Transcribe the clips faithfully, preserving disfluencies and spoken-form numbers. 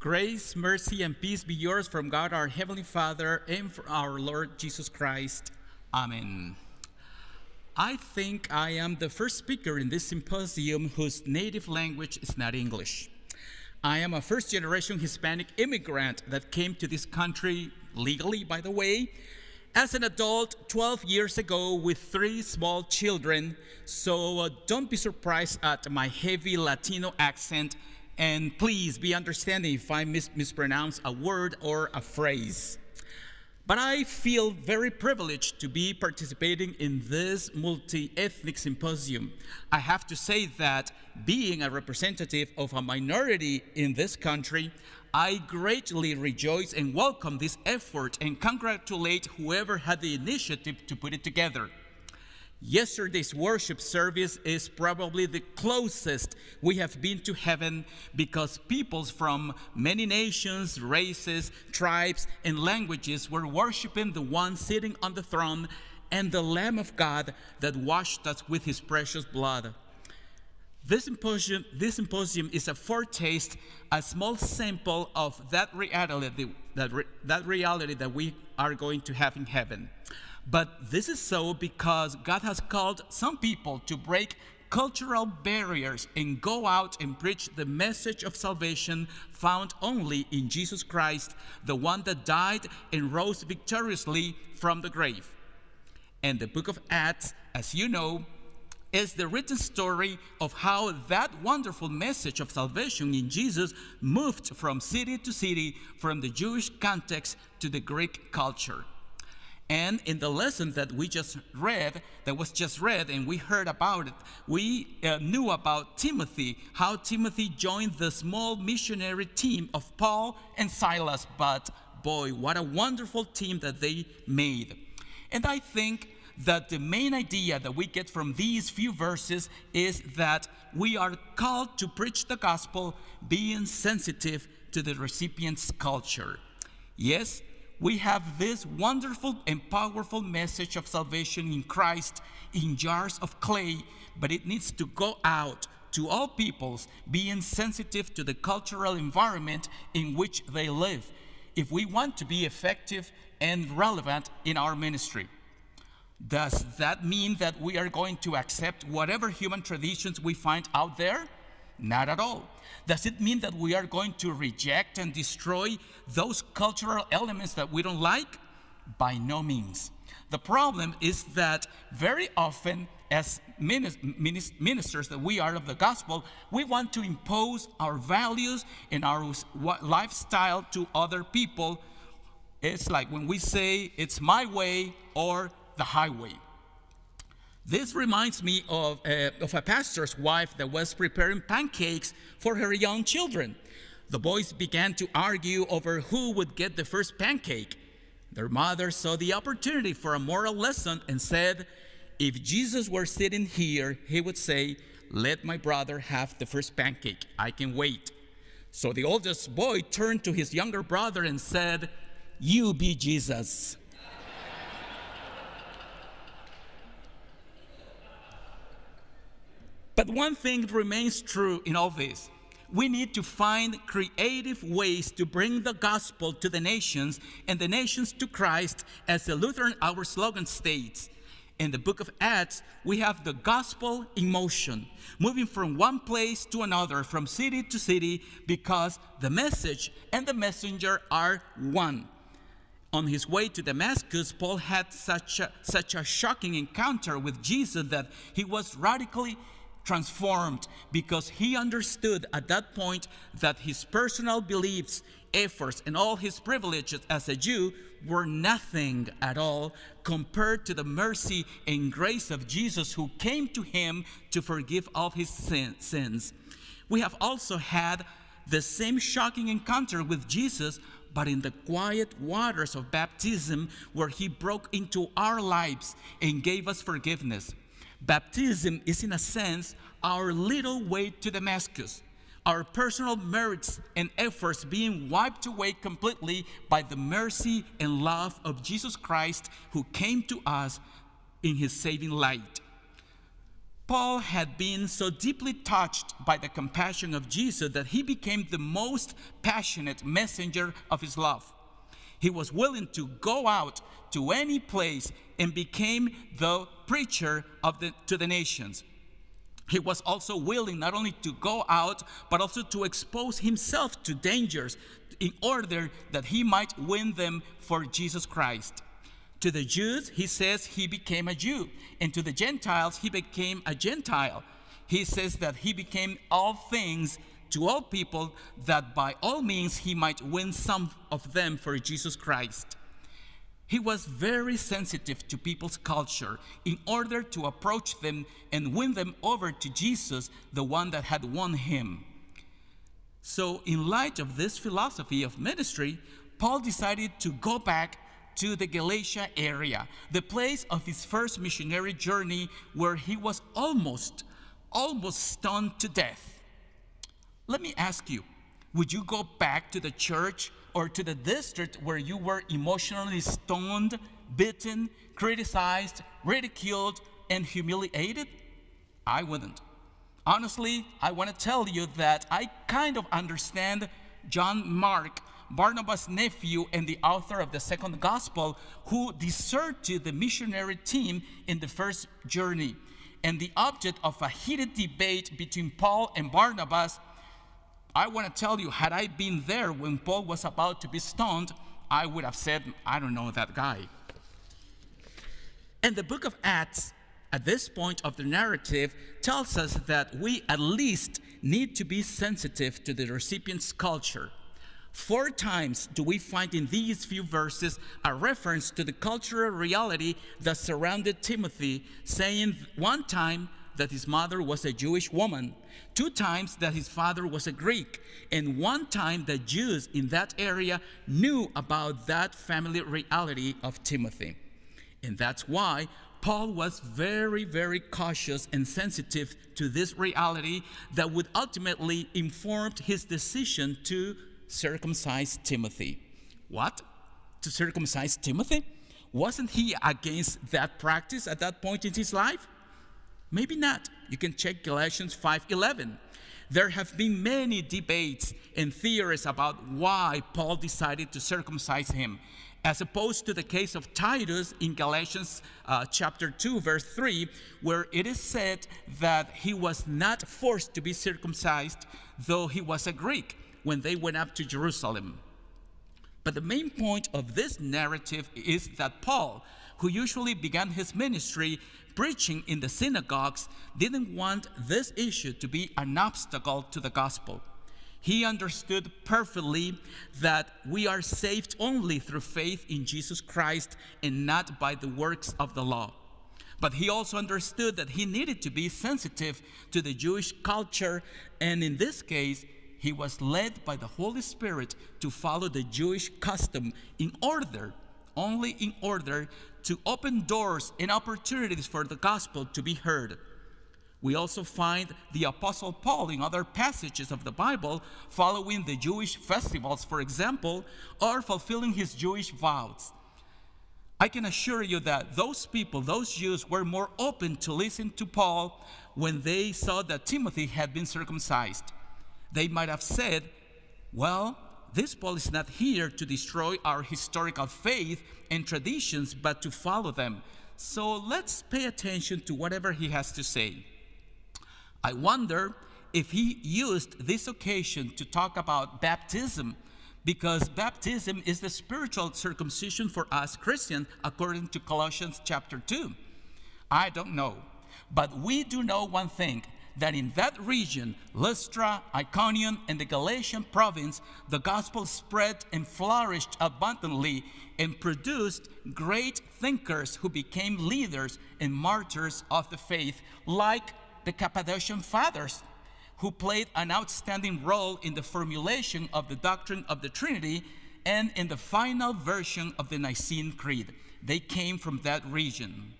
Grace, mercy, and peace be yours from God our Heavenly Father and from our Lord Jesus Christ. Amen. I think I am the first speaker in this symposium whose native language is not English. I am a first-generation Hispanic immigrant that came to this country, legally, by the way, as an adult twelve years ago with three small children, so uh, don't be surprised at my heavy Latino accent, and please be understanding if I mis mispronounce a word or a phrase. But I feel very privileged to be participating in this multi-ethnic symposium. I have to say that being a representative of a minority in this country, I greatly rejoice and welcome this effort and congratulate whoever had the initiative to put it together. Yesterday's worship service is probably the closest we have been to heaven because peoples from many nations, races, tribes, and languages were worshiping the one sitting on the throne and the Lamb of God that washed us with his precious blood. This symposium, this symposium is a foretaste, a small sample of that reality, that, re, that reality that we are going to have in heaven. But this is so because God has called some people to break cultural barriers and go out and preach the message of salvation found only in Jesus Christ, the one that died and rose victoriously from the grave. And the book of Acts, as you know, is the written story of how that wonderful message of salvation in Jesus moved from city to city, from the Jewish context to the Greek culture. And in the lesson that we just read, that was just read, and we heard about it, we uh, knew about Timothy, how Timothy joined the small missionary team of Paul and Silas. But boy, what a wonderful team that they made. And I think that the main idea that we get from these few verses is that we are called to preach the gospel being sensitive to the recipient's culture. Yes, we have this wonderful and powerful message of salvation in Christ in jars of clay, but it needs to go out to all peoples, being sensitive to the cultural environment in which they live, if we want to be effective and relevant in our ministry. Does that mean that we are going to accept whatever human traditions we find out there? Not at all. Does it mean that we are going to reject and destroy those cultural elements that we don't like? By no means. The problem is that very often, as ministers that we are of the gospel, we want to impose our values and our lifestyle to other people. It's like when we say, it's my way or the highway. This reminds me of, uh, of a pastor's wife that was preparing pancakes for her young children. The boys began to argue over who would get the first pancake. Their mother saw the opportunity for a moral lesson and said, if Jesus were sitting here, he would say, let my brother have the first pancake. I can wait. So the oldest boy turned to his younger brother and said, you be Jesus. But one thing remains true in all this. We need to find creative ways to bring the gospel to the nations and the nations to Christ, as the Lutheran Hour slogan states. In the book of Acts, we have the gospel in motion, moving from one place to another, from city to city, because the message and the messenger are one. On his way to Damascus, Paul had such a, such a shocking encounter with Jesus that he was radically transformed, because he understood at that point that his personal beliefs, efforts, and all his privileges as a Jew were nothing at all compared to the mercy and grace of Jesus, who came to him to forgive all his sin, sins. We have also had the same shocking encounter with Jesus, but in the quiet waters of baptism, where he broke into our lives and gave us forgiveness. Baptism is, in a sense, our little way to Damascus, our personal merits and efforts being wiped away completely by the mercy and love of Jesus Christ, who came to us in his saving light. Paul had been so deeply touched by the compassion of Jesus that he became the most passionate messenger of his love. He was willing to go out to any place and became the preacher of the, to the nations. He was also willing not only to go out, but also to expose himself to dangers in order that he might win them for Jesus Christ. To the Jews, he says he became a Jew, and to the Gentiles, he became a Gentile. He says that he became all things to all people, that by all means he might win some of them for Jesus Christ. He was very sensitive to people's culture in order to approach them and win them over to Jesus, the one that had won him. So in light of this philosophy of ministry, Paul decided to go back to the Galatia area, the place of his first missionary journey, where he was almost, almost stoned to death. Let me ask you, would you go back to the church or to the district where you were emotionally stoned, beaten, criticized, ridiculed, and humiliated? I wouldn't. Honestly, I want to tell you that I kind of understand John Mark, Barnabas' nephew and the author of the second gospel, who deserted the missionary team in the first journey. And the object of a heated debate between Paul and Barnabas, I want to tell you, had I been there when Paul was about to be stoned, I would have said, I don't know that guy. And the book of Acts, at this point of the narrative, tells us that we at least need to be sensitive to the recipient's culture. Four times do we find in these few verses a reference to the cultural reality that surrounded Timothy, saying one time that his mother was a Jewish woman, two times that his father was a Greek, and one time that Jews in that area knew about that family reality of Timothy. And that's why Paul was very, very cautious and sensitive to this reality that would ultimately inform his decision to circumcise Timothy. What? To circumcise Timothy? Wasn't he against that practice at that point in his life? Maybe not. You can check Galatians five eleven. There have been many debates and theories about why Paul decided to circumcise him, as opposed to the case of Titus in Galatians uh, chapter two, verse three, where it is said that he was not forced to be circumcised, though he was a Greek, when they went up to Jerusalem. But the main point of this narrative is that Paul, who usually began his ministry preaching in the synagogues, didn't want this issue to be an obstacle to the gospel. He understood perfectly that we are saved only through faith in Jesus Christ and not by the works of the law. But he also understood that he needed to be sensitive to the Jewish culture, and in this case, he was led by the Holy Spirit to follow the Jewish custom in order, only in order, to open doors and opportunities for the gospel to be heard. We also find the Apostle Paul in other passages of the Bible following the Jewish festivals, for example, or fulfilling his Jewish vows. I can assure you that those people, those Jews, were more open to listen to Paul when they saw that Timothy had been circumcised. They might have said, well, this Paul is not here to destroy our historical faith and traditions, but to follow them. So let's pay attention to whatever he has to say. I wonder if he used this occasion to talk about baptism, because baptism is the spiritual circumcision for us Christians, according to Colossians chapter two. I don't know, but we do know one thing, that in that region, Lystra, Iconium, and the Galatian province, the gospel spread and flourished abundantly and produced great thinkers who became leaders and martyrs of the faith, like the Cappadocian Fathers, who played an outstanding role in the formulation of the doctrine of the Trinity and in the final version of the Nicene Creed. They came from that region.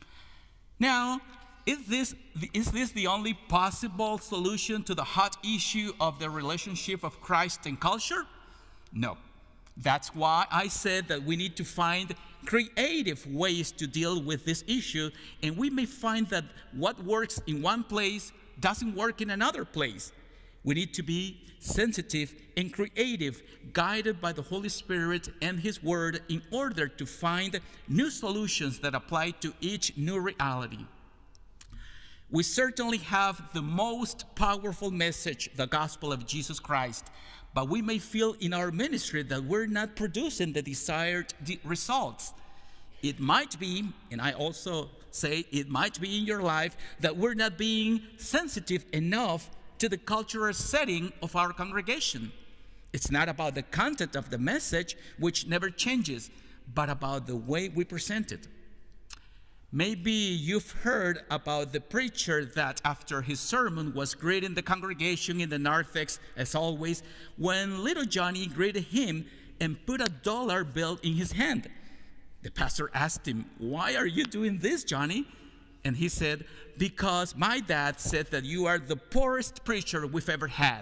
Now, Is this, is this the only possible solution to the hot issue of the relationship of Christ and culture? No. That's why I said that we need to find creative ways to deal with this issue, and we may find that what works in one place doesn't work in another place. We need to be sensitive and creative, guided by the Holy Spirit and His Word in order to find new solutions that apply to each new reality. We certainly have the most powerful message, the gospel of Jesus Christ, but we may feel in our ministry that we're not producing the desired results. It might be, and I also say it might be in your life, that we're not being sensitive enough to the cultural setting of our congregation. It's not about the content of the message, which never changes, but about the way we present it. Maybe you've heard about the preacher that after his sermon was greeting the congregation in the narthex, as always, when little Johnny greeted him and put a dollar bill in his hand. The pastor asked him, "Why are you doing this, Johnny?" And he said, "Because my dad said that you are the poorest preacher we've ever had."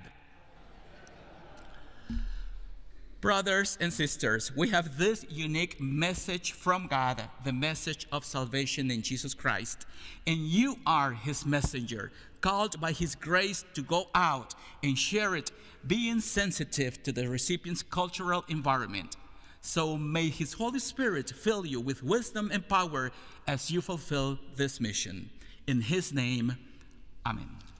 Brothers and sisters, we have this unique message from God, the message of salvation in Jesus Christ. And you are His messenger, called by His grace to go out and share it, being sensitive to the recipient's cultural environment. So may His Holy Spirit fill you with wisdom and power as you fulfill this mission. In His name, amen.